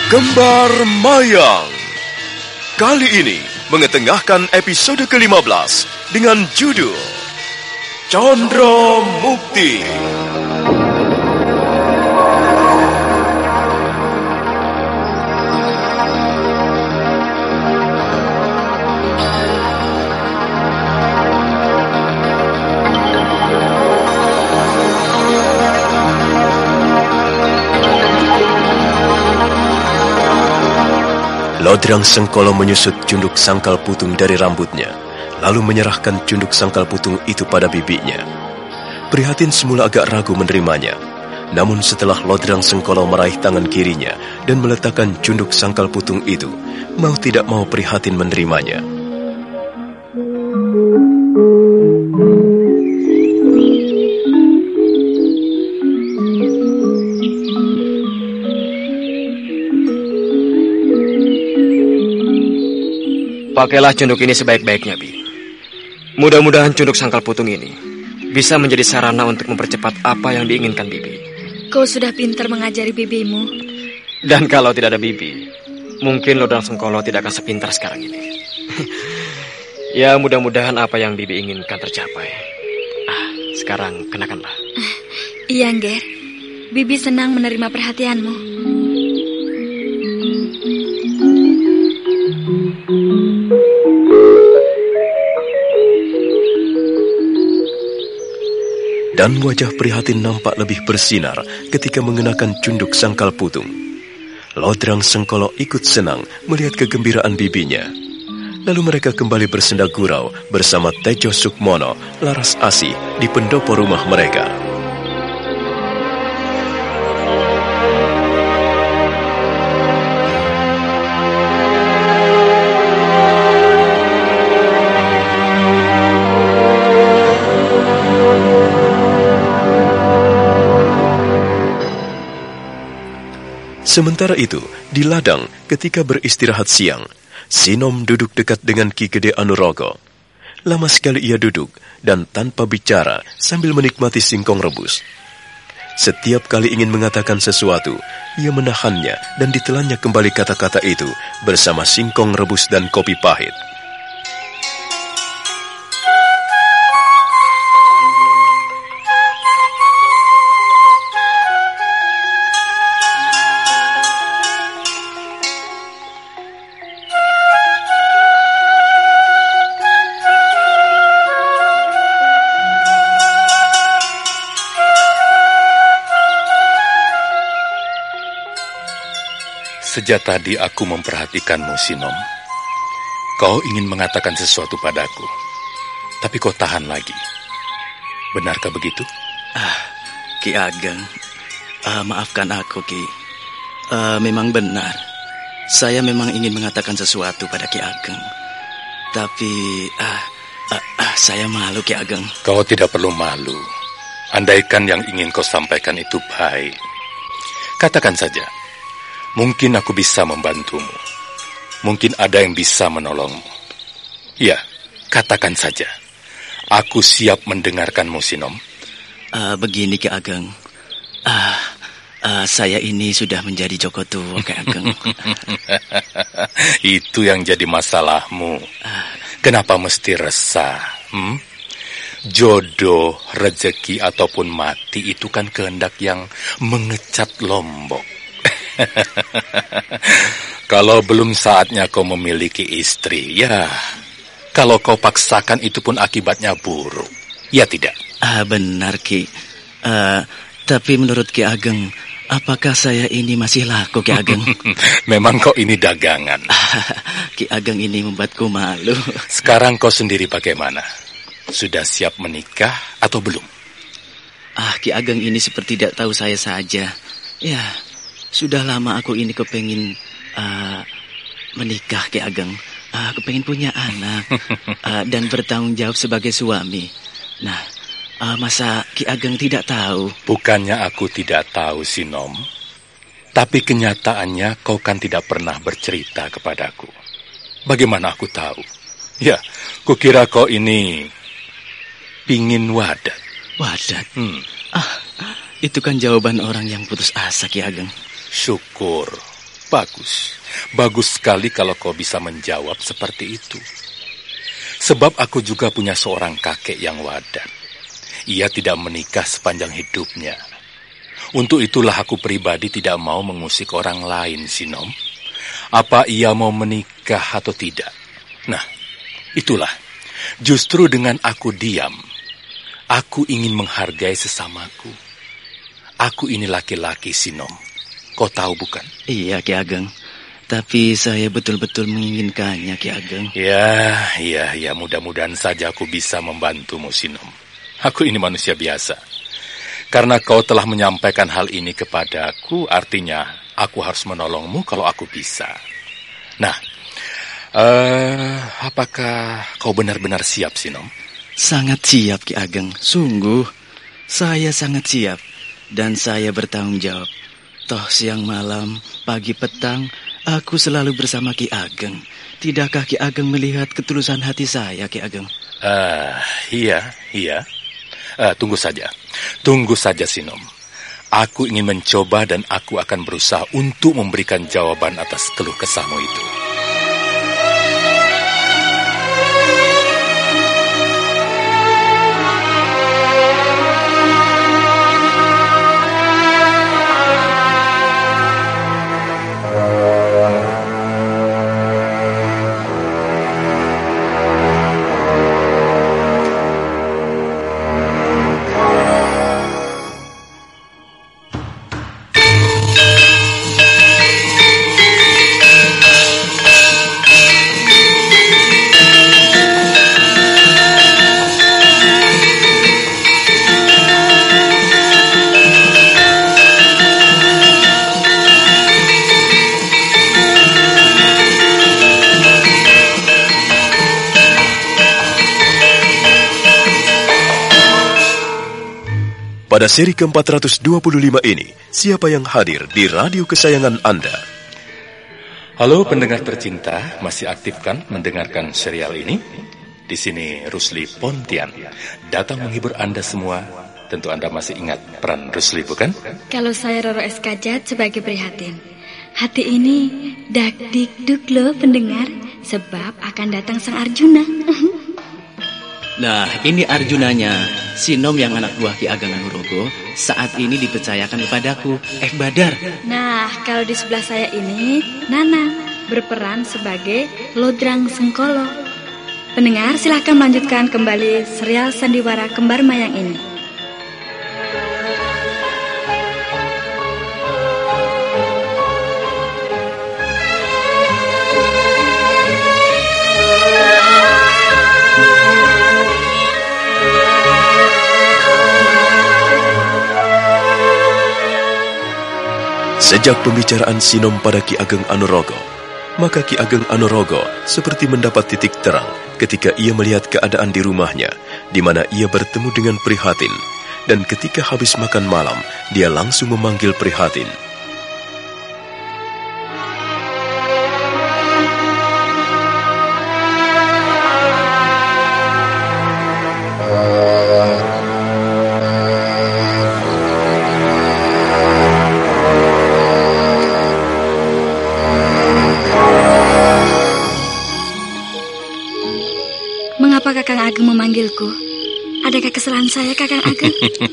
Kembar Mayang. Kali ini mengetengahkan episode ke-15 dengan judul Condro Mukti. Lodrang Sengkolo menyusut cunduk sangkal putung dari rambutnya, lalu menyerahkan cunduk sangkal putung itu pada bibinya. Prihatin semula agak ragu menerimanya, namun setelah Lodrang Sengkolo meraih tangan kirinya dan meletakkan cunduk sangkal putung itu, mau tidak mau Prihatin menerimanya. Pakailah cunduk ini sebaik-baiknya, Bi. Mudah-mudahan cunduk sangkal putung ini bisa menjadi sarana untuk mempercepat apa yang diinginkan Bibi. Kau sudah pintar mengajari bibimu. Dan kalau tidak ada Bibi, mungkin Lodrang Sengkolo tidak akan sepintar sekarang ini. Ya, mudah-mudahan apa yang Bibi inginkan tercapai. Sekarang kenakanlah. Iya, Ngger. Bibi senang menerima perhatianmu. Dan wajah Prihatin nampak lebih bersinar ketika mengenakan cunduk sangkal putung. Lodrang Sengkolo ikut senang melihat kegembiraan bibinya. Lalu mereka kembali bersenda gurau bersama Tejo Sukmono, Laras Asih di pendopo rumah mereka. Sementara itu, di ladang ketika beristirahat siang, Sinom duduk dekat dengan Ki Gede Anurogo. Lama sekali ia duduk dan tanpa bicara sambil menikmati singkong rebus. Setiap kali ingin mengatakan sesuatu, ia menahannya dan ditelannya kembali kata-kata itu bersama singkong rebus dan kopi pahit. Sejak tadi aku memperhatikanmu, Sinom. Kau ingin mengatakan sesuatu padaku, tapi kau tahan lagi. Benarkah begitu? Ki Ageng, maafkan aku, Ki. Memang benar. Saya memang ingin mengatakan sesuatu pada Ki Ageng. Tapi, saya malu, Ki Ageng. Kau tidak perlu malu. Andaikan yang ingin kau sampaikan itu baik, katakan saja. Mungkin aku bisa membantumu. Mungkin ada yang bisa menolongmu. Ya, katakan saja. Aku siap mendengarkanmu, Sinom. Begini, Ki Ageng. Saya ini sudah menjadi Joko tua, Ki Ageng. Itu yang jadi masalahmu. Kenapa mesti resah? Jodoh, rezeki, ataupun mati itu kan kehendak yang mengecat lombok. Kalau belum saatnya kau memiliki istri, ya, kalau kau paksakan itu pun akibatnya buruk. Ya tidak? Benar, Ki. Tapi menurut Ki Ageng, apakah saya ini masih laku, Ki Ageng? Memang kau ini dagangan. Ki Ageng ini membuatku malu. Sekarang kau sendiri bagaimana? Sudah siap menikah atau belum? Ki Ageng ini seperti tidak tahu saya saja. Ya, sudah lama aku ini kepengin menikah, Ki Ageng. Kepengin punya anak dan bertanggung jawab sebagai suami. Nah, masa Ki Ageng tidak tahu? Bukannya aku tidak tahu, Sinom. Tapi kenyataannya kau kan tidak pernah bercerita kepadaku. Bagaimana aku tahu? Ya, kukira kau ini pingin wadat. Wadat? Itu kan jawaban orang yang putus asa, Ki Ageng. Syukur. Bagus sekali kalau kau bisa menjawab seperti itu. Sebab aku juga punya seorang kakek yang wadat. Ia tidak menikah sepanjang hidupnya. Untuk itulah aku pribadi tidak mau mengusik orang lain, Sinom. Apa ia mau menikah atau tidak? Nah, itulah. Justru dengan aku diam, aku ingin menghargai sesamaku. Aku ini laki-laki, Sinom. Kau tahu bukan? Iya, Ki Ageng. Tapi saya betul-betul menginginkannya, Ki Ageng. Ya, mudah-mudahan saja aku bisa membantumu, Sinom. Aku ini manusia biasa. Karena kau telah menyampaikan hal ini kepadaku, artinya aku harus menolongmu kalau aku bisa. Nah, apakah kau benar-benar siap, Sinom? Sangat siap, Ki Ageng. Sungguh, saya sangat siap. Dan saya bertanggung jawab. Toh siang malam, pagi petang, aku selalu bersama Ki Ageng. Tidakkah Ki Ageng melihat ketulusan hati saya, Ki Ageng? Iya. Tunggu saja, Sinom. Aku ingin mencoba dan aku akan berusaha untuk memberikan jawaban atas keluh kesahmu itu. Pada seri ke-425 ini, siapa yang hadir di radio kesayangan Anda? Halo pendengar tercinta, masih aktif kan mendengarkan serial ini? Di sini Rusli Pontian, datang menghibur Anda semua. Tentu Anda masih ingat peran Rusli, bukan? Kalau saya Roro Eskajat sebagai prihatin. Hati ini dak-dik-duk loh pendengar, sebab akan datang sang Arjuna. Nah, ini Arjunanya, Sinom yang anak buah Ki Ageng Anurogo, saat ini dipercayakan kepadaku, Badar. Nah, kalau di sebelah saya ini, Nana, berperan sebagai Lodrang Sengkolo. Pendengar, silahkan melanjutkan kembali serial Sandiwara Kembar Mayang ini. Sejak pembicaraan Sinom pada Ki Ageng Anurogo, maka Ki Ageng Anurogo seperti mendapat titik terang ketika ia melihat keadaan di rumahnya, di mana ia bertemu dengan Prihatin, dan ketika habis makan malam, dia langsung memanggil Prihatin. Mengapa Kakang Ageng memanggilku? Adakah kesalahan saya, Kakang Ageng?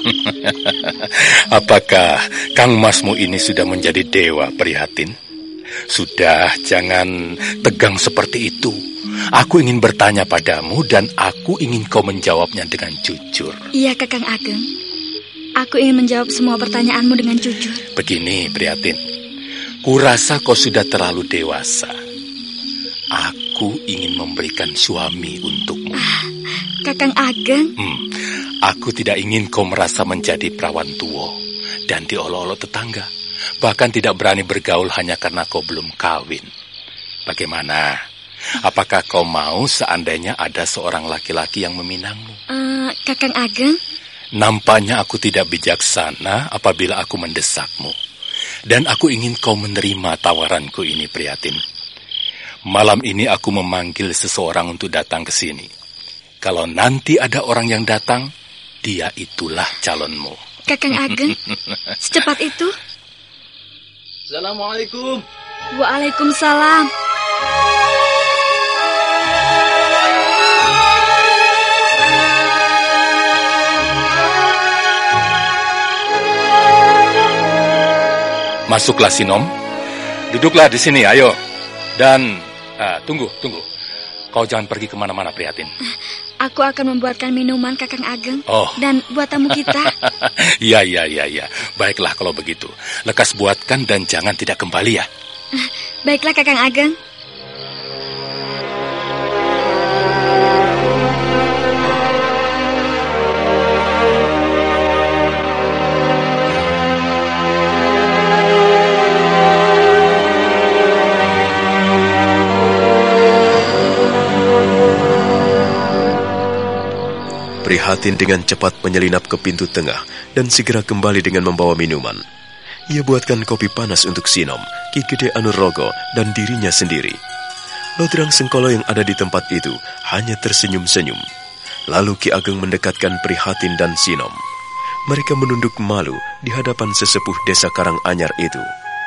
Apakah Kang Masmu ini sudah menjadi dewa, Prihatin? Sudah, jangan tegang seperti itu. Aku ingin bertanya padamu dan aku ingin kau menjawabnya dengan jujur. Iya, Kakang Ageng. Aku ingin menjawab semua pertanyaanmu dengan jujur. Begini, Prihatin. Kurasa kau sudah terlalu dewasa. Aku ingin memberikan suami untukmu. Kakang Ageng? Aku tidak ingin kau merasa menjadi perawan tua dan diolok-olok tetangga. Bahkan tidak berani bergaul hanya karena kau belum kawin. Bagaimana? Apakah kau mau seandainya ada seorang laki-laki yang meminangmu? Kakang Ageng? Nampaknya aku tidak bijaksana apabila aku mendesakmu. Dan aku ingin kau menerima tawaranku ini, Prihatin. Malam ini aku memanggil seseorang untuk datang ke sini. Kalau nanti ada orang yang datang, dia itulah calonmu. Kakang Ageng, secepat itu? Assalamualaikum. Waalaikumsalam. Masuklah Sinom. Duduklah di sini, ayo. Dan tunggu. Kau jangan pergi kemana-mana, Prihatin. Aku akan membuatkan minuman Kakang Ageng. Oh. Dan buat tamu kita. Iya. Baiklah kalau begitu. Lekas buatkan dan jangan tidak kembali ya. Baiklah Kakang Ageng. Prihatin dengan cepat menyelinap ke pintu tengah dan segera kembali dengan membawa minuman. Ia buatkan kopi panas untuk Sinom, Ki Gede Anurogo, dan dirinya sendiri. Lodrang Sengkolo yang ada di tempat itu hanya tersenyum-senyum. Lalu Ki Ageng mendekatkan Prihatin dan Sinom. Mereka menunduk malu di hadapan sesepuh desa Karanganyar itu.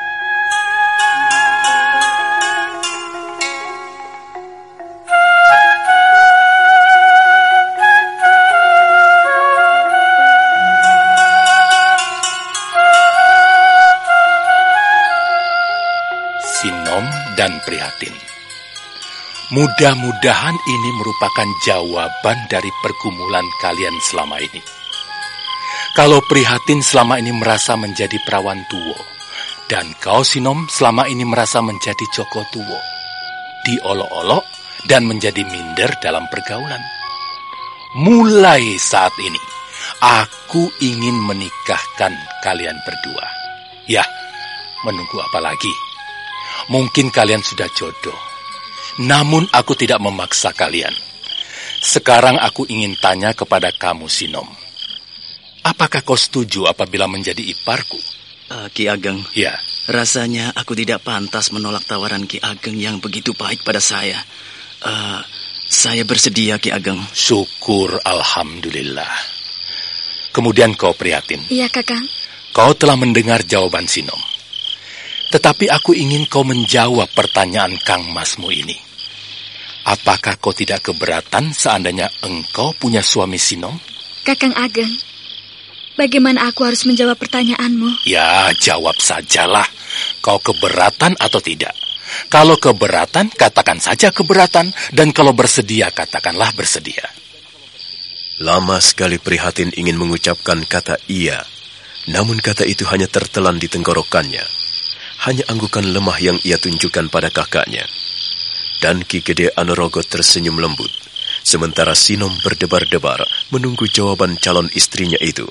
Dan Prihatin. Mudah-mudahan ini merupakan jawaban dari pergumulan kalian selama ini. Kalau Prihatin selama ini merasa menjadi perawan tuwo, dan kau Sinom selama ini merasa menjadi Joko tuwo, diolok-olok dan menjadi minder dalam pergaulan. Mulai saat ini, aku ingin menikahkan kalian berdua. Ya, menunggu apa lagi? Mungkin kalian sudah jodoh, namun aku tidak memaksa kalian. Sekarang aku ingin tanya kepada kamu, Sinom. Apakah kau setuju apabila menjadi iparku? Ki Ageng, ya. Rasanya aku tidak pantas menolak tawaran Ki Ageng yang begitu baik pada saya. Saya bersedia, Ki Ageng. Syukur, alhamdulillah. Kemudian kau Prihatin. Iya, Kakang. Kau telah mendengar jawaban Sinom. Tetapi aku ingin kau menjawab pertanyaan Kang Masmu ini. Apakah kau tidak keberatan seandainya engkau punya suami Sinom? Kakang Ageng, bagaimana aku harus menjawab pertanyaanmu? Ya, jawab sajalah. Kau keberatan atau tidak? Kalau keberatan, katakan saja keberatan. Dan kalau bersedia, katakanlah bersedia. Lama sekali Prihatin ingin mengucapkan kata iya. Namun kata itu hanya tertelan di tenggorokannya. Hanya anggukan lemah yang ia tunjukkan pada kakaknya. Dan Ki Gede Anurogo tersenyum lembut, sementara Sinom berdebar-debar menunggu jawaban calon istrinya itu.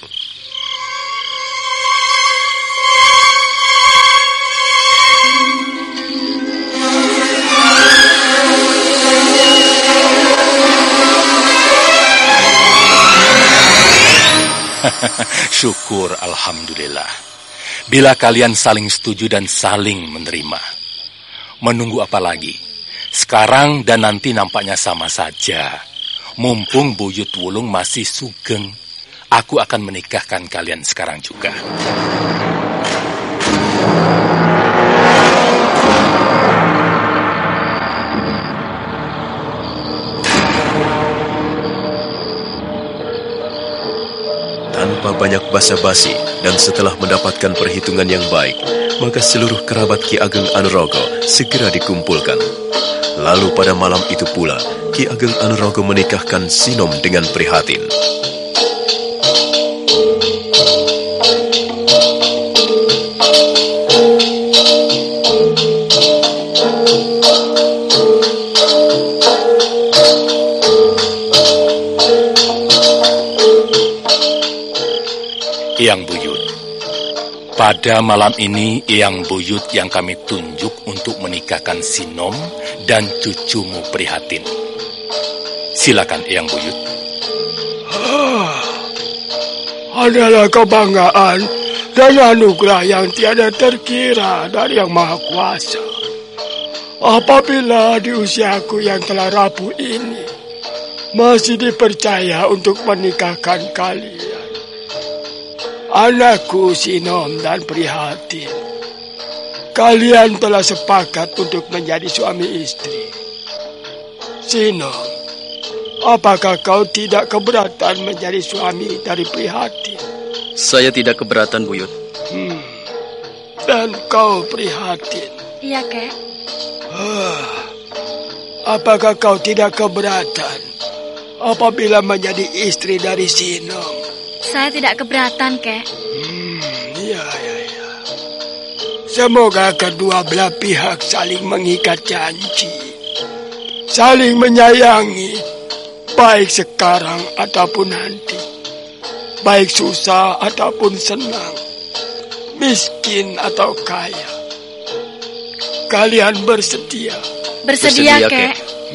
Syukur, alhamdulillah. Bila kalian saling setuju dan saling menerima. Menunggu apa lagi? Sekarang dan nanti nampaknya sama saja. Mumpung Buyut Wulung masih sugeng, aku akan menikahkan kalian sekarang juga. Tanpa banyak basa-basi dan setelah mendapatkan perhitungan yang baik, maka seluruh kerabat Ki Ageng Anurogo segera dikumpulkan. Lalu pada malam itu pula, Ki Ageng Anurogo menikahkan Sinom dengan Prihatin. Eyang Buyut, pada malam ini Eyang Buyut yang kami tunjuk untuk menikahkan Sinom dan cucumu Prihatin. Silakan Eyang Buyut. Adalah kebanggaan dan anugerah yang tiada terkira dari Yang Maha Kuasa. Apabila di usiaku yang telah rapuh ini masih dipercaya untuk menikahkan kalian, anakku Sinom dan Prihatin, kalian telah sepakat untuk menjadi suami istri. Sinom, apakah kau tidak keberatan menjadi suami dari Prihatin? Saya tidak keberatan, Buyut. Dan kau Prihatin? Iya, Kek. Apakah kau tidak keberatan apabila menjadi istri dari Sinom? Saya tidak keberatan, Kek. Iya. Semoga kedua belah pihak saling mengikat janji, saling menyayangi, baik sekarang ataupun nanti, baik susah ataupun senang, miskin atau kaya. Kalian bersedia? Bersedia, Kek.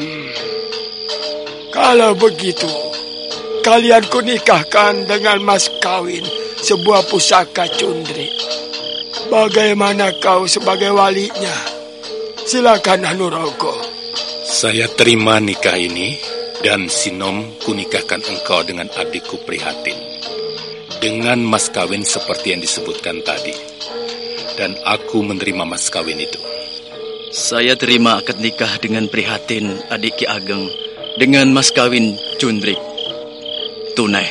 Kalau begitu, kalian kunikahkan dengan mas kawin sebuah pusaka cundrik. Bagaimana kau sebagai walinya? Silakan Anurogo. Saya terima nikah ini, dan Sinom kunikahkan engkau dengan adikku Prihatin. Dengan mas kawin seperti yang disebutkan tadi. Dan aku menerima mas kawin itu. Saya terima akad nikah dengan Prihatin, adik Ki Ageng, dengan mas kawin cundrik. Tunai.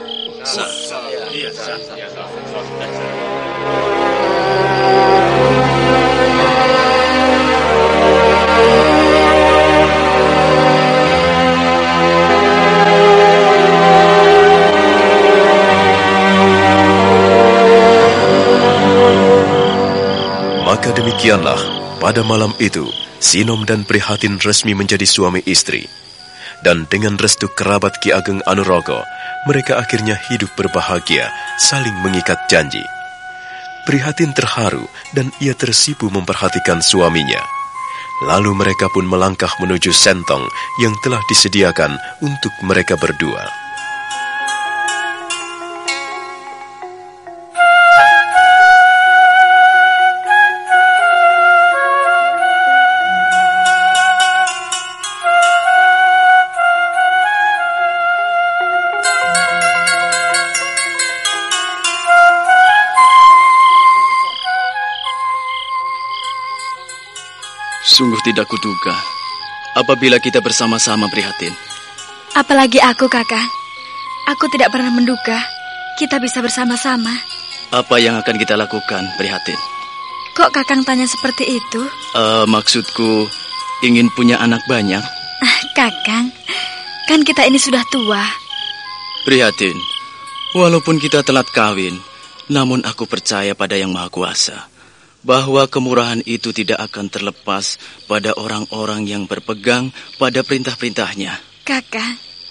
Maka demikianlah, pada malam itu, Sinom dan Prihatin resmi menjadi suami istri. Dan dengan restu kerabat Ki Ageng Anurogo, mereka akhirnya hidup berbahagia, saling mengikat janji. Prihatin terharu dan ia tersipu memperhatikan suaminya. Lalu mereka pun melangkah menuju sentong yang telah disediakan untuk mereka berdua. Sungguh tidak kuduga apabila kita bersama-sama, Prihatin. Apalagi aku, Kakang. Aku tidak pernah menduga kita bisa bersama-sama. Apa yang akan kita lakukan, Prihatin? Kok Kakang tanya seperti itu? Maksudku ingin punya anak banyak. Kakang, kan kita ini sudah tua. Prihatin, walaupun kita telat kawin, namun aku percaya pada Yang Maha Kuasa bahwa kemurahan itu tidak akan terlepas pada orang-orang yang berpegang pada perintah-perintahnya. Kakang.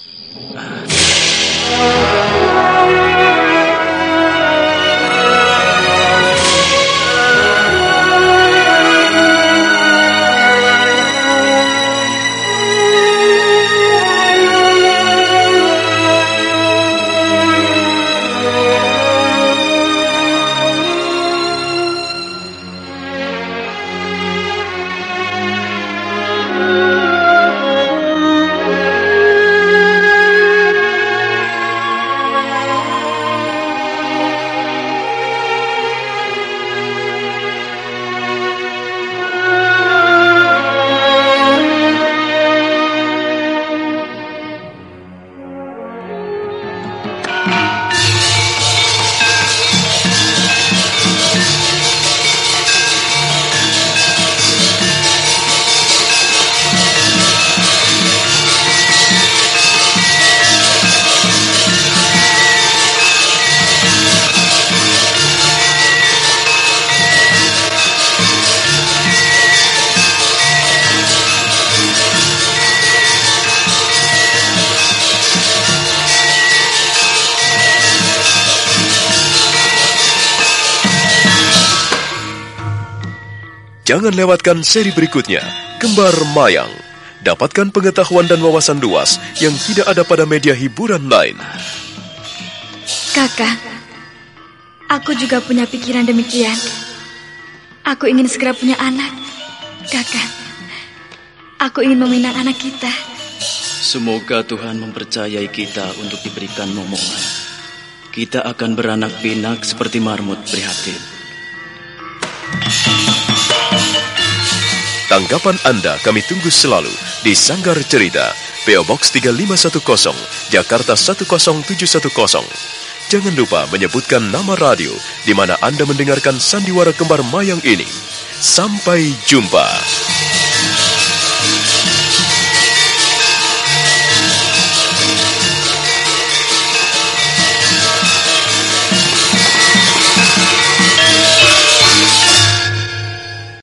Jangan lewatkan seri berikutnya, Kembar Mayang. Dapatkan pengetahuan dan wawasan luas yang tidak ada pada media hiburan lain. Kakak, aku juga punya pikiran demikian. Aku ingin segera punya anak. Kakak, aku ingin meminang anak kita. Semoga Tuhan mempercayai kita untuk diberikan momongan. Kita akan beranak pinak seperti marmut, Prihatin. Tanggapan Anda kami tunggu selalu di Sanggar Cerita, PO Box 3510, Jakarta 10710. Jangan lupa menyebutkan nama radio di mana Anda mendengarkan sandiwara kembar mayang ini. Sampai jumpa.